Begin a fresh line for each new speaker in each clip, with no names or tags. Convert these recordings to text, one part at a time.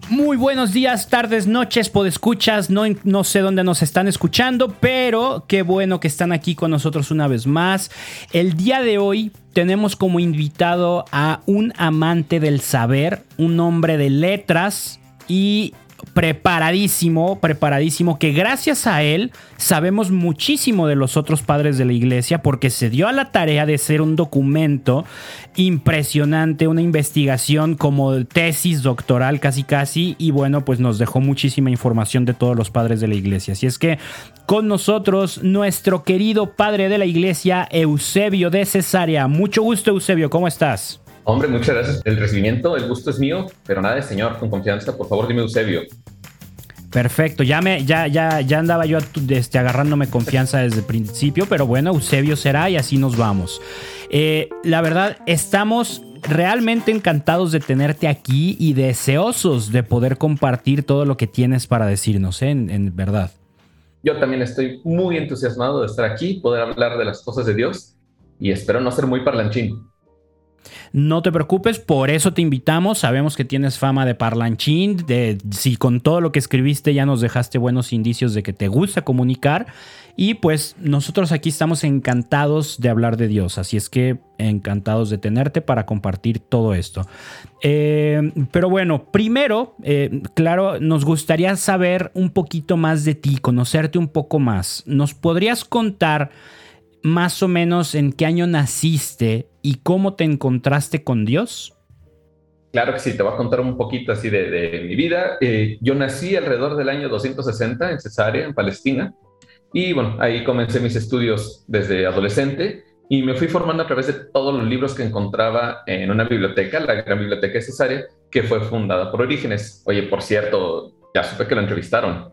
Muy buenos días, tardes, noches, podescuchas. No sé dónde nos están escuchando, pero qué bueno que están aquí con nosotros una vez más. El día de hoy tenemos como invitado a un amante del saber, un hombre de letras y preparadísimo, que gracias a él sabemos muchísimo de los otros padres de la iglesia, porque se dio a la tarea de hacer un documento impresionante, una investigación como tesis doctoral casi, y bueno, pues nos dejó muchísima información de todos los padres de la iglesia. Así es que con nosotros nuestro querido padre de la iglesia, Eusebio de Cesarea. Mucho gusto, Eusebio, ¿cómo estás?
Hombre, muchas gracias. El recibimiento, el gusto es mío, pero nada de señor, con confianza. Por favor, dime Eusebio.
Perfecto, ya andaba yo agarrándome confianza desde el principio, pero bueno, Eusebio será y así nos vamos. La verdad, estamos realmente encantados de tenerte aquí y deseosos de poder compartir todo lo que tienes para decirnos, en verdad.
Yo también estoy muy entusiasmado de estar aquí, poder hablar de las cosas de Dios y espero no ser muy parlanchín.
No te preocupes, por eso te invitamos. Sabemos que tienes fama de parlanchín, si con todo lo que escribiste ya nos dejaste buenos indicios de que te gusta comunicar. Y pues nosotros aquí estamos encantados de hablar de Dios, así es que encantados de tenerte para compartir todo esto. Pero bueno, primero, claro, nos gustaría saber un poquito más de ti, conocerte un poco más. ¿Nos podrías contar más o menos en qué año naciste y cómo te encontraste con Dios?
Claro que sí, te voy a contar un poquito así de mi vida. Yo nací alrededor del año 260 en Cesarea, en Palestina. Y bueno, ahí comencé mis estudios desde adolescente y me fui formando a través de todos los libros que encontraba en una biblioteca, la Gran Biblioteca de Cesarea, que fue fundada por Orígenes. Oye, por cierto, ya supe que lo entrevistaron.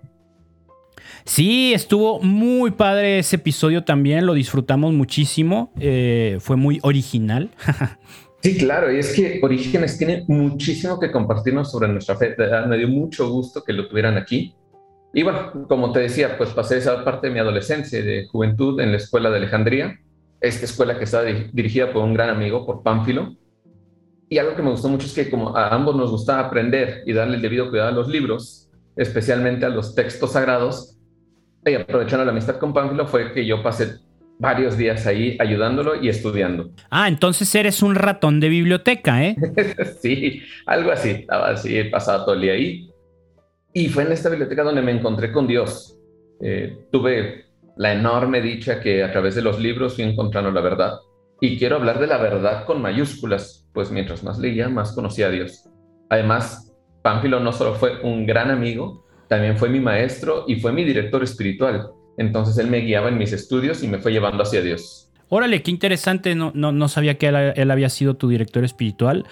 Sí, estuvo muy padre ese episodio también, lo disfrutamos muchísimo, fue muy original.
Sí, claro, y es que Orígenes tiene muchísimo que compartirnos sobre nuestra fe. De verdad, me dio mucho gusto que lo tuvieran aquí. Y bueno, como te decía, pues pasé esa parte de mi adolescencia, de juventud en la escuela de Alejandría, esta escuela que estaba dirigida por un gran amigo, por Pánfilo. Y algo que me gustó mucho es que como a ambos nos gustaba aprender y darle el debido cuidado a los libros, especialmente a los textos sagrados, y aprovechando la amistad con Pánfilo, fue que yo pasé varios días ahí ayudándolo y estudiando.
Ah, entonces eres un ratón de biblioteca, ¿eh?
Sí, algo así, estaba así, pasaba todo el día ahí. Y fue en esta biblioteca donde me encontré con Dios. Tuve la enorme dicha que a través de los libros fui encontrando la verdad. Y quiero hablar de la verdad con mayúsculas, pues mientras más leía, más conocía a Dios. Además, Pánfilo no solo fue un gran amigo, también fue mi maestro y fue mi director espiritual. Entonces él me guiaba en mis estudios y me fue llevando hacia Dios.
Órale, qué interesante, no sabía que él había sido tu director espiritual.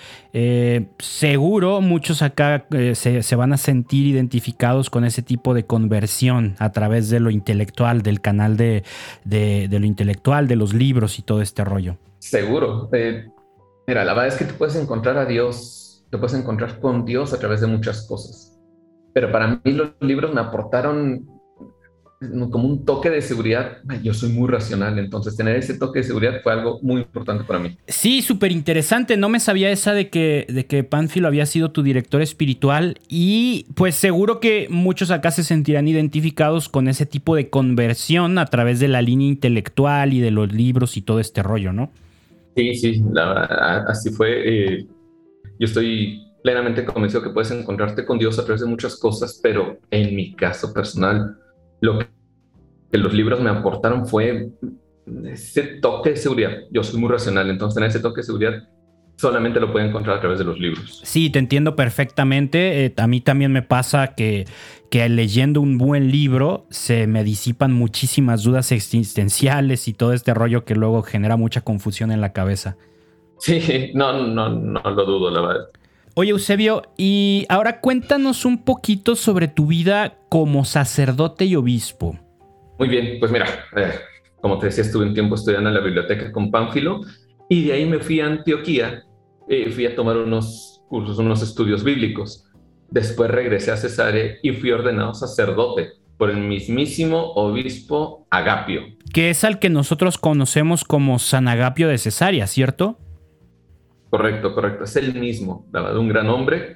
Seguro muchos acá se van a sentir identificados con ese tipo de conversión a través de lo intelectual, del canal de lo intelectual, de los libros y todo este rollo.
Seguro. Mira, la verdad es que tú puedes encontrar a Dios, te puedes encontrar con Dios a través de muchas cosas. Pero para mí los libros me aportaron como un toque de seguridad. Yo soy muy racional, entonces tener ese toque de seguridad fue algo muy importante para mí.
Sí, súper interesante. No me sabía esa de que Pánfilo había sido tu director espiritual y pues seguro que muchos acá se sentirán identificados con ese tipo de conversión a través de la línea intelectual y de los libros y todo este rollo, ¿no?
Sí, sí, así fue. Yo estoy plenamente convencido que puedes encontrarte con Dios a través de muchas cosas, pero en mi caso personal, lo que los libros me aportaron fue ese toque de seguridad. Yo soy muy racional, entonces tener ese toque de seguridad solamente lo puedo encontrar a través de los libros.
Sí, te entiendo perfectamente. A mí también me pasa que leyendo un buen libro se me disipan muchísimas dudas existenciales y todo este rollo que luego genera mucha confusión en la cabeza.
Sí, no lo dudo, la verdad.
Oye, Eusebio, y ahora cuéntanos un poquito sobre tu vida como sacerdote y obispo.
Muy bien, pues mira, como te decía, estuve un tiempo estudiando en la biblioteca con Pánfilo y de ahí me fui a Antioquía, fui a tomar unos cursos, unos estudios bíblicos. Después regresé a Cesarea y fui ordenado sacerdote por el mismísimo obispo Agapio.
Que es al que nosotros conocemos como San Agapio de Cesarea, ¿cierto?
Correcto, correcto. Es el mismo, la verdad, un gran hombre.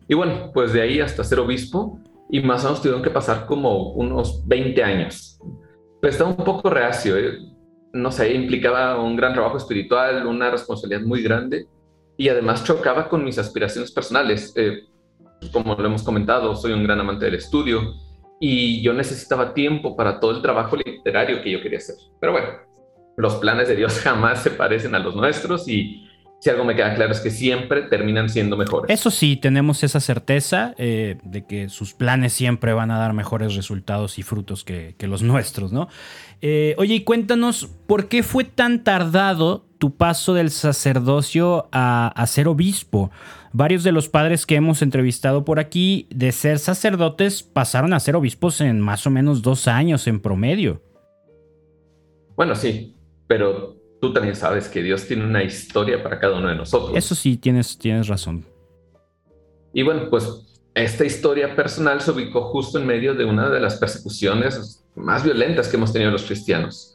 Y bueno, pues de ahí hasta ser obispo, y más o menos tuvieron que pasar como unos 20 años. Pero estaba un poco reacio, no sé, implicaba un gran trabajo espiritual, una responsabilidad muy grande, y además chocaba con mis aspiraciones personales. Como lo hemos comentado, soy un gran amante del estudio, y yo necesitaba tiempo para todo el trabajo literario que yo quería hacer. Pero bueno, los planes de Dios jamás se parecen a los nuestros, y si algo me queda claro es que siempre terminan siendo mejores.
Eso sí, tenemos esa certeza de que sus planes siempre van a dar mejores resultados y frutos que los nuestros, ¿no? Oye, y cuéntanos, ¿por qué fue tan tardado tu paso del sacerdocio a ser obispo? Varios de los padres que hemos entrevistado por aquí, de ser sacerdotes, pasaron a ser obispos en más o menos 2 años en promedio.
Bueno, sí, pero tú también sabes que Dios tiene una historia para cada uno de
Eso
nosotros.
sí, tienes razón.
Y bueno, pues esta historia personal se ubicó justo en medio de una de las persecuciones más violentas que hemos tenido los cristianos.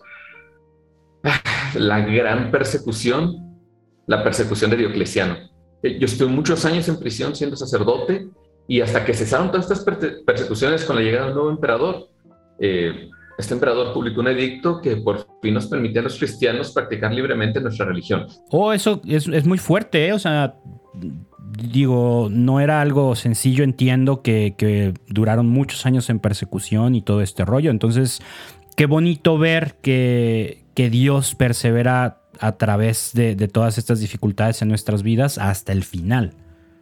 La gran persecución, la persecución de Diocleciano. Yo estuve muchos años en prisión siendo sacerdote, y hasta que cesaron todas estas persecuciones con la llegada del nuevo emperador, este emperador publicó un edicto que por fin nos permitía a los cristianos practicar libremente nuestra religión.
Oh, eso es muy fuerte, ¿eh? O sea, digo, no era algo sencillo, entiendo que duraron muchos años en persecución y todo este rollo. Entonces, qué bonito ver que Dios persevera a través de todas estas dificultades en nuestras vidas hasta el final.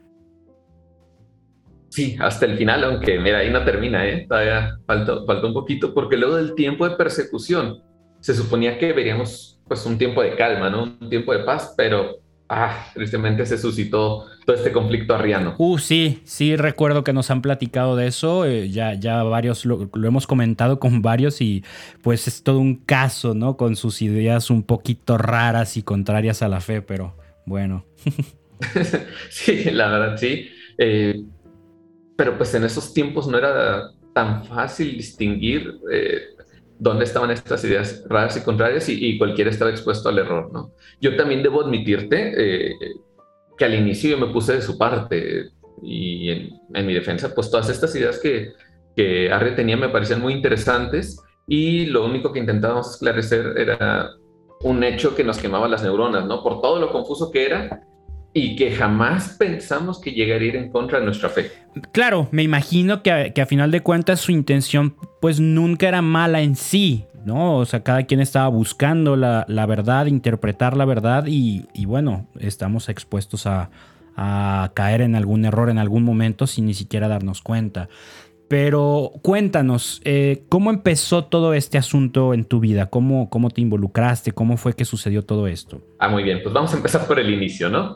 Sí, hasta el final, aunque mira, ahí no termina, ¿eh? Todavía falta un poquito, porque luego del tiempo de persecución se suponía que veríamos pues un tiempo de calma, ¿no? Un tiempo de paz, pero tristemente se suscitó todo este conflicto arriano.
Sí, recuerdo que nos han platicado de eso, ya varios lo hemos comentado con varios, y pues es todo un caso, ¿no? Con sus ideas un poquito raras y contrarias a la fe, pero bueno.
Sí, la verdad, sí. Pero pues en esos tiempos no era tan fácil distinguir dónde estaban estas ideas raras y contrarias, y cualquiera estaba expuesto al error, ¿no? Yo también debo admitirte que al inicio yo me puse de su parte, y en mi defensa, pues todas estas ideas que Arre tenía me parecían muy interesantes, y lo único que intentábamos esclarecer era un hecho que nos quemaba las neuronas, ¿no? Por todo lo confuso que era, y que jamás pensamos que llegaría a ir en contra de nuestra fe.
Claro, me imagino que a final de cuentas su intención pues nunca era mala en sí, ¿no? O sea, cada quien estaba buscando la verdad, interpretar la verdad, y bueno, estamos expuestos a caer en algún error en algún momento sin ni siquiera darnos cuenta. Pero cuéntanos, ¿cómo empezó todo este asunto en tu vida? ¿Cómo te involucraste? ¿Cómo fue que sucedió todo esto?
Muy bien, pues vamos a empezar por el inicio, ¿no?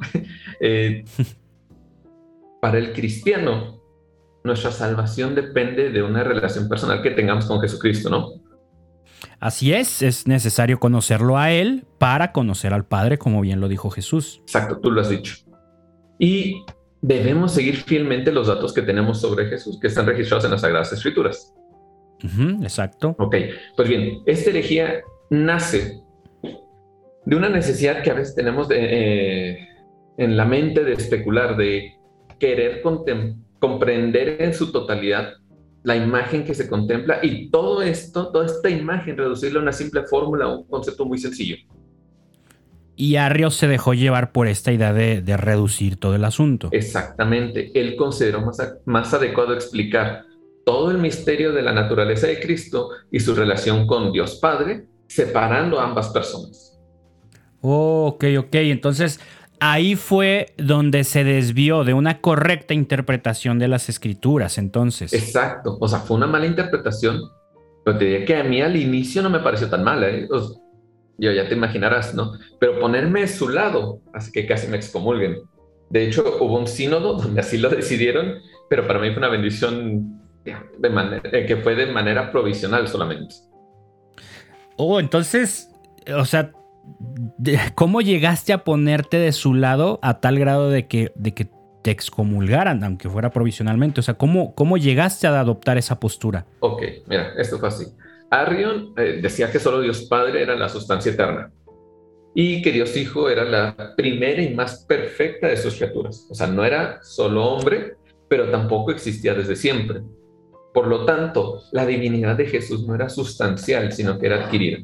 Para el cristiano, nuestra salvación depende de una relación personal que tengamos con Jesucristo, ¿no?
Así es necesario conocerlo a Él para conocer al Padre, como bien lo dijo Jesús.
Exacto, tú lo has dicho. Y debemos seguir fielmente los datos que tenemos sobre Jesús, que están registrados en las Sagradas Escrituras.
Exacto.
Ok, pues bien, esta herejía nace de una necesidad que a veces tenemos en la mente de especular, de querer comprender en su totalidad la imagen que se contempla, y todo esto, toda esta imagen, reducirla a una simple fórmula, un concepto muy sencillo.
Y Arrio se dejó llevar por esta idea de reducir todo el asunto.
Exactamente. Él consideró más adecuado explicar todo el misterio de la naturaleza de Cristo y su relación con Dios Padre, separando a ambas personas.
Ok. Entonces, ahí fue donde se desvió de una correcta interpretación de las Escrituras, entonces.
Exacto. O sea, fue una mala interpretación, pero te diría que a mí al inicio no me pareció tan mala, ¿eh? O sea, yo ya te imaginarás, ¿no? Pero ponerme de su lado hace que casi me excomulguen. De hecho, hubo un sínodo donde así lo decidieron, pero para mí fue una bendición que fue de manera provisional solamente.
Oh, entonces, o sea, ¿cómo llegaste a ponerte de su lado a tal grado de que te excomulgaran, aunque fuera provisionalmente? O sea, ¿cómo llegaste a adoptar esa postura?
Ok, mira, esto fue así. Arrion decía que solo Dios Padre era la sustancia eterna, y que Dios Hijo era la primera y más perfecta de sus criaturas. O sea, no era solo hombre, pero tampoco existía desde siempre. Por lo tanto, la divinidad de Jesús no era sustancial, sino que era adquirida.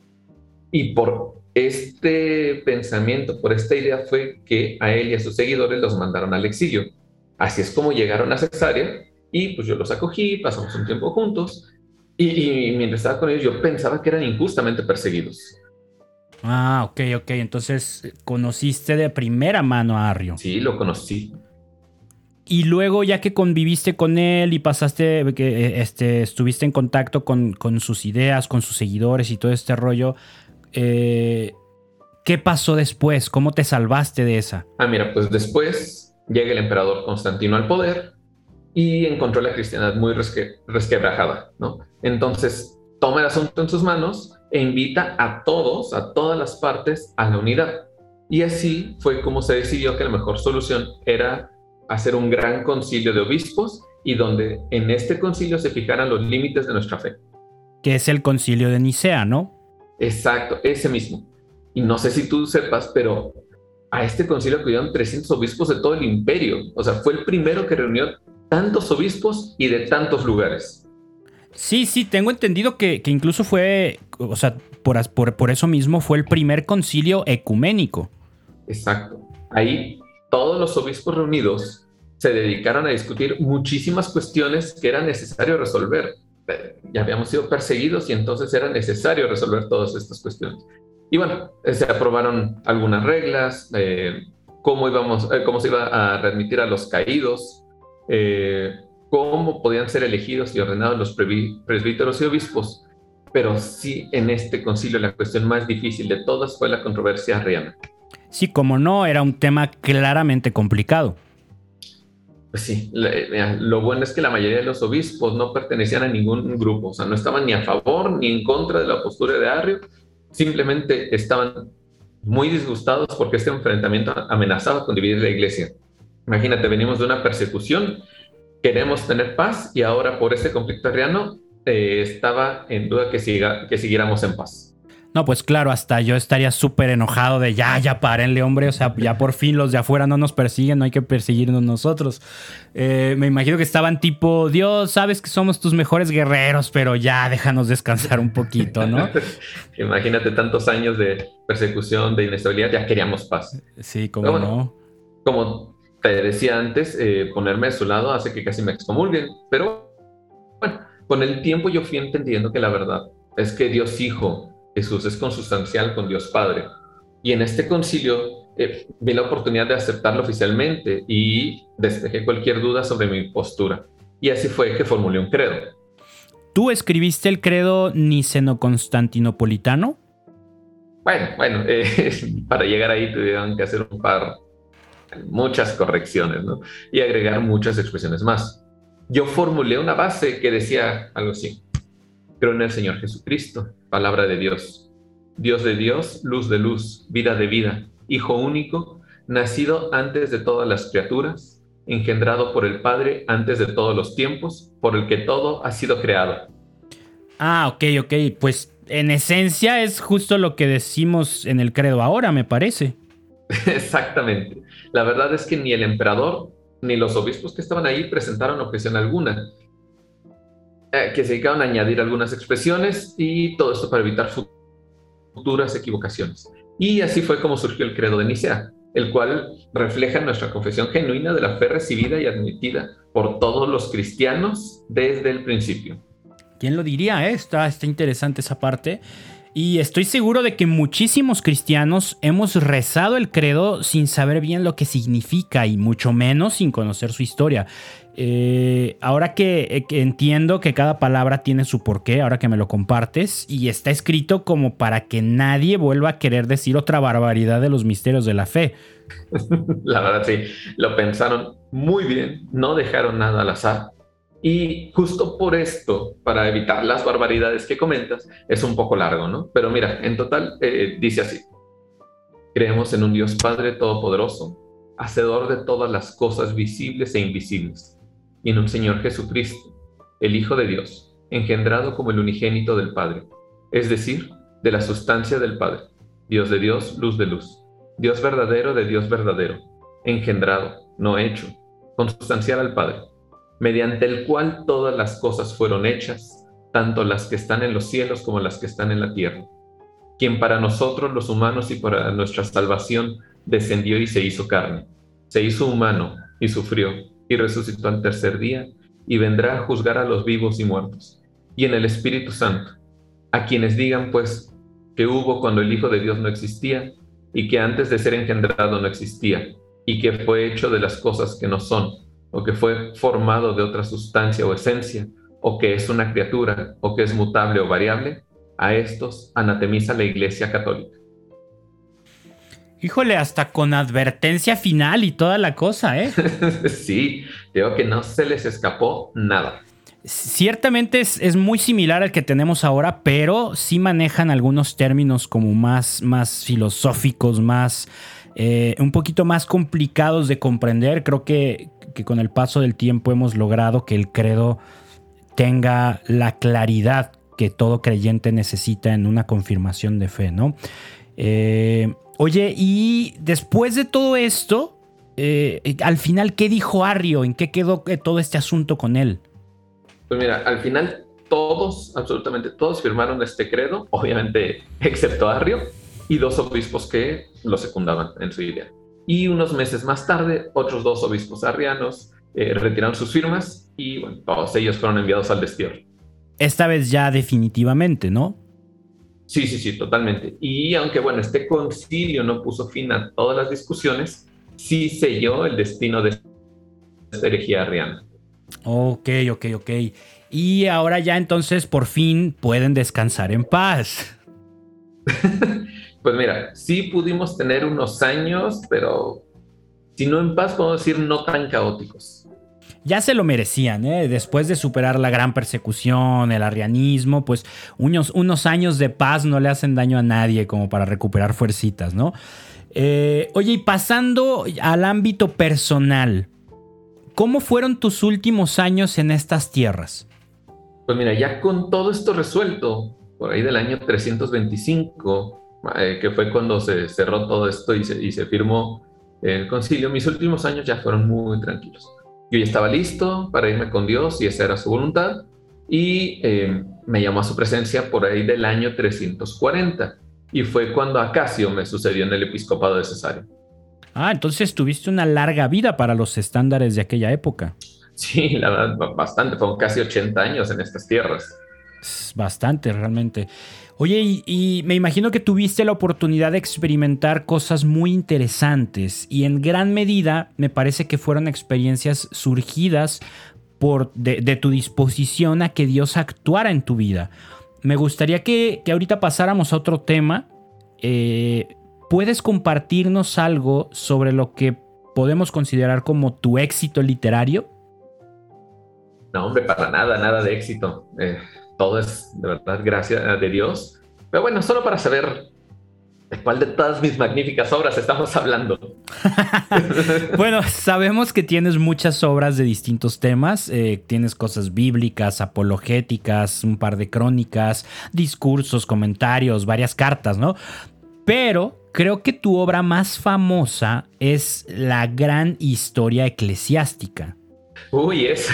Y por este pensamiento, por esta idea fue que a él y a sus seguidores los mandaron al exilio. Así es como llegaron a Cesarea y pues yo los acogí, pasamos un tiempo juntos y mientras estaba con ellos yo pensaba que eran injustamente perseguidos.
Ah, ok. Entonces conociste de primera mano a Arrio.
Sí, lo conocí.
Y luego, ya que conviviste con él y pasaste, estuviste en contacto con sus ideas, con sus seguidores y todo este rollo, ¿qué pasó después? ¿Cómo te salvaste de esa?
Mira, pues después llega el emperador Constantino al poder y encontró la cristiandad muy resquebrajada, ¿no? Entonces toma el asunto en sus manos e invita a todos, a todas las partes, a la unidad. Y así fue como se decidió que la mejor solución era hacer un gran concilio de obispos y donde en este concilio se fijaran los límites de nuestra fe.
Que es el Concilio de Nicea, ¿no?
Exacto, ese mismo. Y no sé si tú sepas, pero a este concilio acudieron 300 obispos de todo el imperio. O sea, fue el primero que reunió tantos obispos y de tantos lugares.
Sí, tengo entendido que incluso fue, o sea, por eso mismo fue el primer concilio ecuménico.
Exacto. Ahí todos los obispos reunidos se dedicaron a discutir muchísimas cuestiones que era necesario resolver. Ya habíamos sido perseguidos y entonces era necesario resolver todas estas cuestiones. Y bueno, se aprobaron algunas reglas, cómo se iba a readmitir a los caídos, cómo podían ser elegidos y ordenados los presbíteros y obispos. Pero sí, en este concilio la cuestión más difícil de todas fue la controversia arriana.
Sí, como no, era un tema claramente complicado.
Pues sí, lo bueno es que la mayoría de los obispos no pertenecían a ningún grupo, o sea, no estaban ni a favor ni en contra de la postura de Arrio, simplemente estaban muy disgustados porque este enfrentamiento amenazaba con dividir la iglesia. Imagínate, venimos de una persecución, queremos tener paz y ahora por este conflicto arriano estaba en duda que siguiéramos en paz.
No, pues claro, hasta yo estaría súper enojado de ya párenle, hombre. O sea, ya por fin los de afuera no nos persiguen, no hay que perseguirnos nosotros. Me imagino que estaban tipo, Dios, sabes que somos tus mejores guerreros, pero ya déjanos descansar un poquito, ¿no?
Imagínate tantos años de persecución, de inestabilidad, ya queríamos paz.
Sí, como bueno, no.
Como te decía antes, ponerme de su lado hace que casi me excomulguen, pero bueno, con el tiempo yo fui entendiendo que la verdad es que Dios Hijo, Jesús, es consustancial con Dios Padre. Y en este concilio vi la oportunidad de aceptarlo oficialmente y despejé cualquier duda sobre mi postura. Y así fue que formulé un credo.
¿Tú escribiste el credo niceno-constantinopolitano?
Bueno, para llegar ahí tuvieron que hacer muchas correcciones, ¿no? Y agregar muchas expresiones más. Yo formulé una base que decía algo así: creo en el Señor Jesucristo, palabra de Dios, Dios de Dios, luz de luz, vida de vida, Hijo único, nacido antes de todas las criaturas, engendrado por el Padre antes de todos los tiempos, por el que todo ha sido creado.
Ah, ok. Pues en esencia es justo lo que decimos en el credo ahora, me parece.
Exactamente. La verdad es que ni el emperador ni los obispos que estaban ahí presentaron objeción alguna, que se dedicaron a añadir algunas expresiones y todo esto para evitar futuras equivocaciones. Y así fue como surgió el credo de Nicea, el cual refleja nuestra confesión genuina de la fe recibida y admitida por todos los cristianos desde el principio.
¿Quién lo diría? Está interesante esa parte. Y estoy seguro de que muchísimos cristianos hemos rezado el credo sin saber bien lo que significa y mucho menos sin conocer su historia. Ahora que entiendo que cada palabra tiene su porqué, ahora que me lo compartes, y está escrito como para que nadie vuelva a querer decir otra barbaridad de los misterios de la fe.
La verdad sí, lo pensaron muy bien, no dejaron nada al azar. Y justo por esto, para evitar las barbaridades que comentas, es un poco largo, ¿no? Pero mira, en total dice así: creemos en un Dios Padre Todopoderoso, hacedor de todas las cosas visibles e invisibles, y en un Señor Jesucristo, el Hijo de Dios, engendrado como el unigénito del Padre, es decir, de la sustancia del Padre, Dios de Dios, luz de luz, Dios verdadero de Dios verdadero, engendrado, no hecho, consustancial al Padre, mediante el cual todas las cosas fueron hechas, tanto las que están en los cielos como las que están en la tierra, quien para nosotros los humanos y para nuestra salvación descendió y se hizo carne, se hizo humano y sufrió, y resucitó al tercer día, y vendrá a juzgar a los vivos y muertos, y en el Espíritu Santo, a quienes digan pues que hubo cuando el Hijo de Dios no existía, y que antes de ser engendrado no existía, y que fue hecho de las cosas que no son, o que fue formado de otra sustancia o esencia, o que es una criatura, o que es mutable o variable, a estos anatemiza la Iglesia Católica.
Híjole, hasta con advertencia final y toda la cosa, ¿eh?
Sí, digo que no se les escapó nada.
Ciertamente es muy similar al que tenemos ahora, pero sí manejan algunos términos como más filosóficos, un poquito más complicados de comprender. Creo que con el paso del tiempo hemos logrado que el credo tenga la claridad que todo creyente necesita en una confirmación de fe, ¿no? Oye, y después de todo esto, al final, ¿qué dijo Arrio? ¿En qué quedó todo este asunto con él?
Pues mira, al final todos, absolutamente todos firmaron este credo, obviamente excepto Arrio y 2 obispos que lo secundaban en su idea. Y unos meses más tarde, otros 2 obispos arrianos retiraron sus firmas y bueno, todos ellos fueron enviados al destierro.
Esta vez ya definitivamente, ¿no?
Sí, totalmente. Y aunque bueno, este concilio no puso fin a todas las discusiones, sí selló el destino de esta herejía arriana.
Ok. Y ahora ya entonces por fin pueden descansar en paz.
Pues mira, sí pudimos tener unos años, pero si no en paz, podemos decir no tan caóticos.
Ya se lo merecían, ¿eh? Después de superar la gran persecución, el arrianismo, pues unos años de paz no le hacen daño a nadie como para recuperar fuercitas, ¿no? Oye, y pasando al ámbito personal, ¿cómo fueron tus últimos años en estas tierras?
Pues mira, ya con todo esto resuelto, por ahí del año 325, que fue cuando se cerró todo esto y se firmó el concilio, mis últimos años ya fueron muy tranquilos. Yo ya estaba listo para irme con Dios y esa era su voluntad, y me llamó a su presencia por ahí del año 340, y fue cuando a Casio me sucedió en el episcopado de Cesarea.
Ah, entonces tuviste una larga vida para los estándares de aquella época.
Sí, la verdad, bastante, fueron casi 80 años en estas tierras.
Bastante, realmente. Oye, y me imagino que tuviste la oportunidad de experimentar cosas muy interesantes y en gran medida me parece que fueron experiencias surgidas de tu disposición a que Dios actuara en tu vida. Me gustaría que ahorita pasáramos a otro tema. ¿Puedes compartirnos algo sobre lo que podemos considerar como tu éxito literario?
No, hombre, para nada de éxito. Todo es de verdad gracia de Dios. Pero bueno, solo para saber de cuál de todas mis magníficas obras estamos hablando.
Bueno, sabemos que tienes muchas obras de distintos temas. Tienes cosas bíblicas, apologéticas, un par de crónicas, discursos, comentarios, varias cartas, ¿no? Pero creo que tu obra más famosa es la gran historia eclesiástica.
Uy, eso.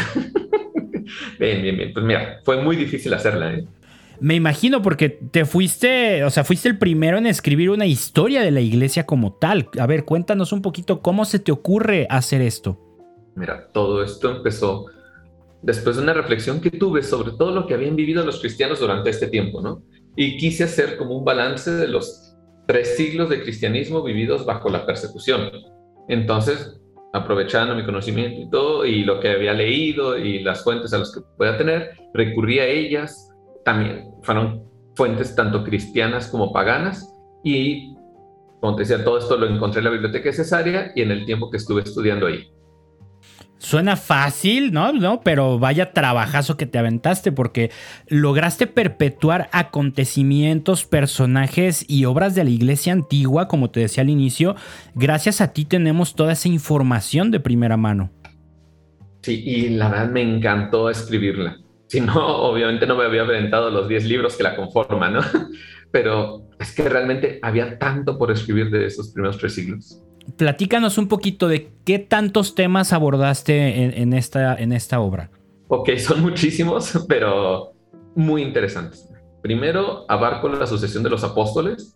Bien. Pues mira, fue muy difícil hacerla, ¿eh?
Me imagino porque fuiste el primero en escribir una historia de la iglesia como tal. A ver, cuéntanos un poquito cómo se te ocurre hacer esto.
Mira, todo esto empezó después de una reflexión que tuve sobre todo lo que habían vivido los cristianos durante este tiempo, ¿no? Y quise hacer como un balance de los 3 siglos de cristianismo vividos bajo la persecución. Entonces, aprovechando mi conocimiento y todo, y lo que había leído y las fuentes a las que podía tener, recurrí a ellas. También fueron fuentes tanto cristianas como paganas, y como te decía, todo esto lo encontré en la biblioteca de Cesarea y en el tiempo que estuve estudiando ahí.
Suena fácil, ¿no? Pero vaya trabajazo que te aventaste porque lograste perpetuar acontecimientos, personajes y obras de la iglesia antigua, como te decía al inicio. Gracias a ti tenemos toda esa información de primera mano.
Sí, y la verdad me encantó escribirla. Si no, obviamente no me había aventado los 10 libros que la conforman, ¿no? Pero es que realmente había tanto por escribir de esos primeros 3 siglos.
platícanos un poquito de qué tantos temas abordaste en esta obra.
Ok, son muchísimos, pero muy interesantes. Primero, abarco la sucesión de los apóstoles,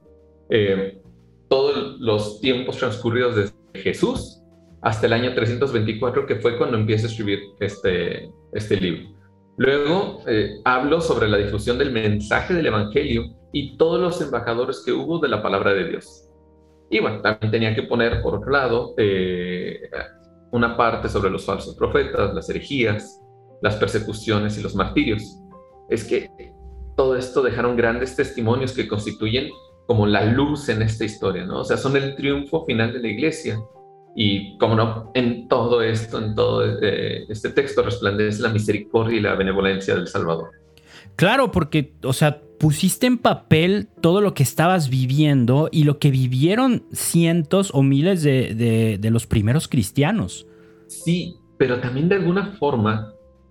todos los tiempos transcurridos desde Jesús hasta el año 324, que fue cuando empiezo a escribir este libro. Luego, hablo sobre la difusión del mensaje del Evangelio y todos los embajadores que hubo de la palabra de Dios. Y bueno, también tenía que poner, por otro lado, una parte sobre los falsos profetas, las herejías, las persecuciones y los martirios. Es que todo esto dejaron grandes testimonios que constituyen como la luz en esta historia, ¿no? O sea, son el triunfo final de la iglesia. Y, como no, en todo esto, en todo este texto resplandece la misericordia y la benevolencia del Salvador.
Claro, porque, o sea, pusiste en papel todo lo que estabas viviendo y lo que vivieron cientos o miles de los primeros cristianos.
Sí, pero también de alguna forma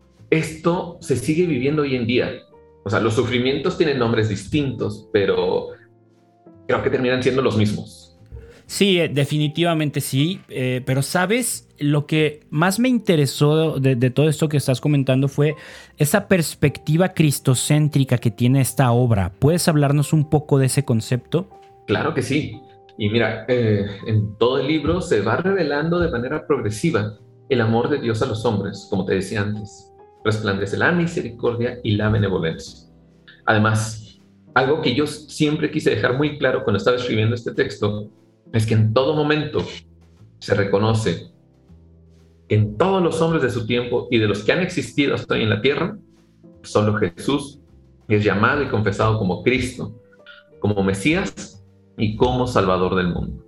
esto se sigue viviendo hoy en día. O sea, los sufrimientos tienen nombres distintos, pero creo que terminan siendo los mismos.
Sí, definitivamente sí, pero sabes, lo que más me interesó de todo esto que estás comentando fue esa perspectiva cristocéntrica que tiene esta obra. ¿Puedes hablarnos un poco de ese concepto?
Claro que sí. Y mira, en todo el libro se va revelando de manera progresiva el amor de Dios a los hombres, como te decía antes. Resplandece la misericordia y la benevolencia. Además, algo que yo siempre quise dejar muy claro cuando estaba escribiendo este texto es que en todo momento se reconoce que en todos los hombres de su tiempo y de los que han existido hasta hoy en la tierra, solo Jesús es llamado y confesado como Cristo, como Mesías y como Salvador del mundo.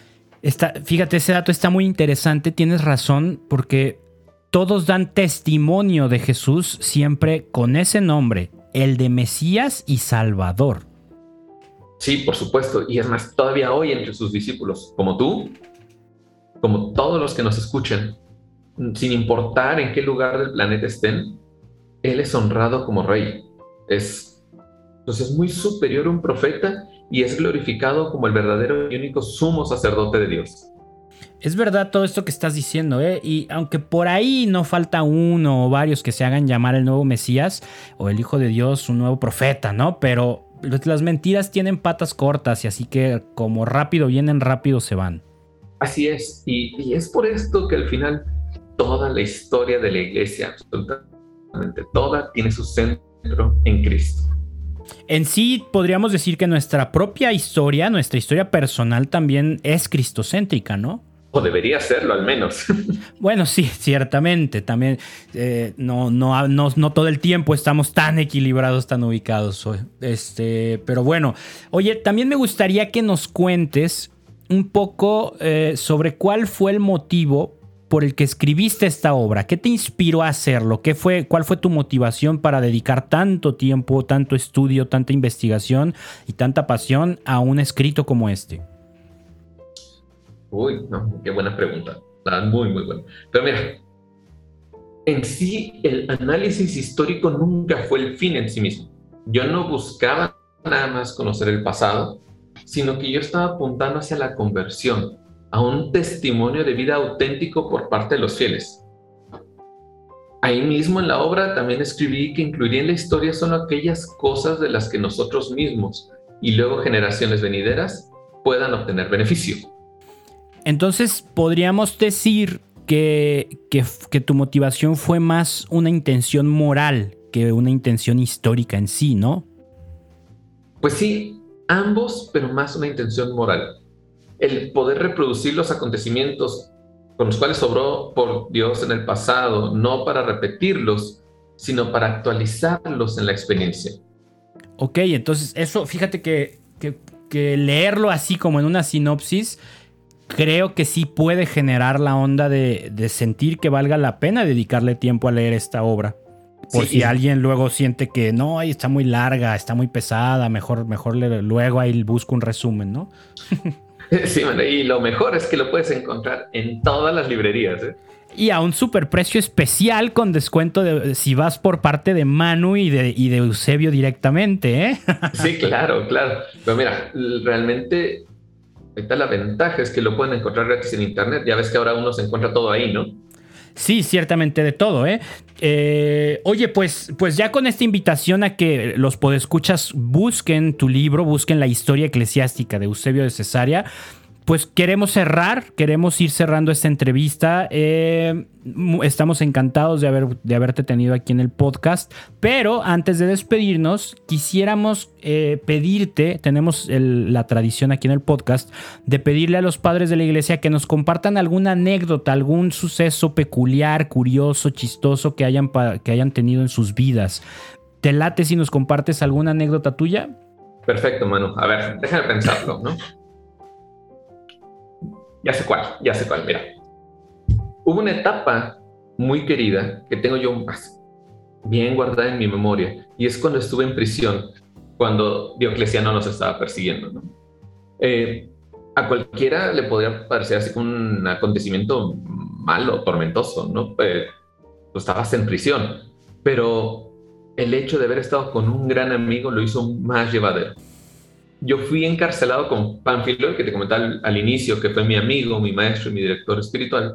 Fíjate, ese dato está muy interesante, tienes razón, porque todos dan testimonio de Jesús siempre con ese nombre, el de Mesías y Salvador.
Sí, por supuesto, y es más, todavía hoy entre sus discípulos, como tú, como todos los que nos escuchan, sin importar en qué lugar del planeta estén, Él es honrado como rey. Entonces es muy superior a un profeta y es glorificado como el verdadero y único sumo sacerdote de Dios.
Es verdad todo esto que estás diciendo, y aunque por ahí no falta uno o varios que se hagan llamar el nuevo Mesías o el Hijo de Dios, un nuevo profeta, ¿no? Pero las mentiras tienen patas cortas y así que como rápido vienen, rápido se van.
Así es, y es por esto que al final toda la historia de la iglesia, absolutamente toda, tiene su centro en Cristo.
En sí, podríamos decir que nuestra propia historia, nuestra historia personal también es cristocéntrica, ¿no?
O debería serlo, al menos.
Bueno, sí, ciertamente. También no todo el tiempo estamos tan equilibrados, tan ubicados. Pero bueno, oye, también me gustaría que nos cuentes un poco sobre cuál fue el motivo por el que escribiste esta obra. ¿Qué te inspiró a hacerlo? ¿Cuál fue tu motivación para dedicar tanto tiempo, tanto estudio, tanta investigación y tanta pasión a un escrito como este?
Uy, no, qué buena pregunta. Muy, muy buena. Pero mira, en sí, el análisis histórico nunca fue el fin en sí mismo. Yo no buscaba nada más conocer el pasado, sino que yo estaba apuntando hacia la conversión, a un testimonio de vida auténtico por parte de los fieles. Ahí mismo en la obra también escribí que incluiría en la historia solo aquellas cosas de las que nosotros mismos y luego generaciones venideras puedan obtener beneficio.
Entonces, podríamos decir que tu motivación fue más una intención moral que una intención histórica en sí, ¿no?
Pues sí, ambos, pero más una intención moral. El poder reproducir los acontecimientos con los cuales obró por Dios en el pasado, no para repetirlos, sino para actualizarlos en la experiencia.
Ok, entonces eso, fíjate que leerlo así como en una sinopsis, creo que sí puede generar la onda de sentir que valga la pena dedicarle tiempo a leer esta obra. Por si alguien luego siente que no, está muy larga, está muy pesada, mejor luego ahí busco un resumen, ¿no?
Sí, y lo mejor es que lo puedes encontrar en todas las librerías, ¿eh?
Y a un superprecio especial con descuento si vas por parte de Manu y de Eusebio directamente, ¿eh?
Sí, claro. Pero mira, realmente ahorita la ventaja es que lo pueden encontrar gratis en internet. Ya ves que ahora uno se encuentra todo ahí, ¿no?
Sí, ciertamente de todo, ¿eh? Oye, pues ya con esta invitación a que los podescuchas busquen tu libro, busquen la historia eclesiástica de Eusebio de Cesarea, pues queremos ir cerrando esta entrevista. Estamos encantados de haberte tenido aquí en el podcast, pero antes de despedirnos, quisiéramos pedirte, tenemos la tradición aquí en el podcast, de pedirle a los padres de la iglesia que nos compartan alguna anécdota, algún suceso peculiar, curioso, chistoso que hayan tenido en sus vidas. ¿Te late si nos compartes alguna anécdota tuya?
Perfecto, Manu. A ver, déjame pensarlo, ¿no? Ya sé cuál, mira. Hubo una etapa muy querida que tengo yo bien guardada en mi memoria, y es cuando estuve en prisión, cuando Diocleciano nos estaba persiguiendo, ¿no? A cualquiera le podría parecer así como un acontecimiento malo, tormentoso, ¿no? Pues estabas en prisión, pero el hecho de haber estado con un gran amigo lo hizo más llevadero. Yo fui encarcelado con Pánfilo, que te comenté al inicio, que fue mi amigo, mi maestro y mi director espiritual.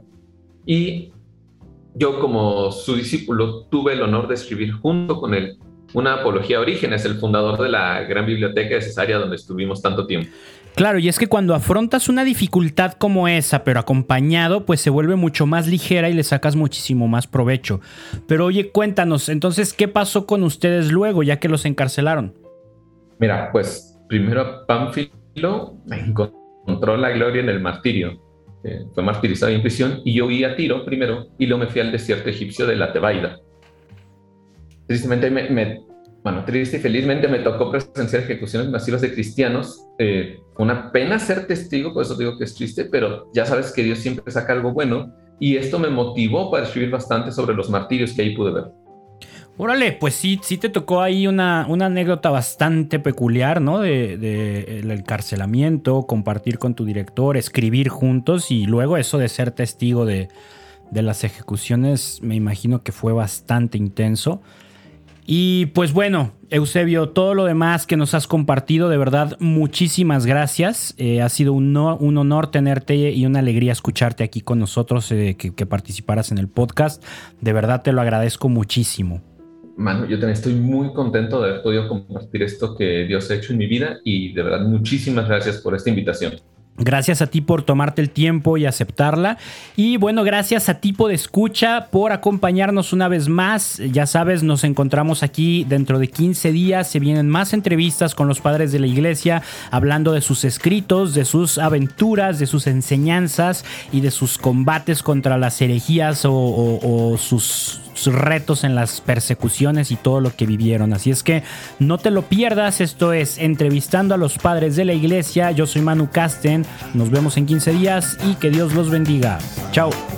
Y yo, como su discípulo, tuve el honor de escribir junto con él una apología a Orígenes, el fundador de la gran biblioteca de Cesarea, donde estuvimos tanto tiempo.
Claro, y es que cuando afrontas una dificultad como esa, pero acompañado, pues se vuelve mucho más ligera y le sacas muchísimo más provecho. Pero oye, cuéntanos, entonces, ¿qué pasó con ustedes luego, ya que los encarcelaron?
Mira, pues primero Pánfilo encontró la gloria en el martirio. Fue martirizado en prisión, y yo huí a Tiro primero y luego me fui al desierto egipcio de la Tebaida. Tristemente, triste y felizmente me tocó presenciar ejecuciones masivas de cristianos. Fue una pena ser testigo, por eso digo que es triste, pero ya sabes que Dios siempre saca algo bueno, y esto me motivó para escribir bastante sobre los martirios que ahí pude ver.
Órale, pues sí te tocó ahí una anécdota bastante peculiar, ¿no? De el encarcelamiento, compartir con tu director, escribir juntos, y luego eso de ser testigo de las ejecuciones, me imagino que fue bastante intenso. Y pues bueno, Eusebio, todo lo demás que nos has compartido, de verdad, muchísimas gracias. Ha sido un honor tenerte y una alegría escucharte aquí con nosotros, que participaras en el podcast. De verdad te lo agradezco muchísimo.
Manu, yo también estoy muy contento de haber podido compartir esto que Dios ha hecho en mi vida, y de verdad muchísimas gracias por esta invitación.
Gracias a ti por tomarte el tiempo y aceptarla. Y bueno, gracias a ti podescucha por acompañarnos una vez más. Ya sabes, nos encontramos aquí dentro de 15 días. Se vienen más entrevistas con los padres de la iglesia, hablando de sus escritos, de sus aventuras, de sus enseñanzas y de sus combates contra las herejías o sus retos en las persecuciones y todo lo que vivieron. Así es que no te lo pierdas. Esto es Entrevistando a los Padres de la Iglesia. Yo soy Manu Casten. Nos vemos en 15 días y que Dios los bendiga. Chao.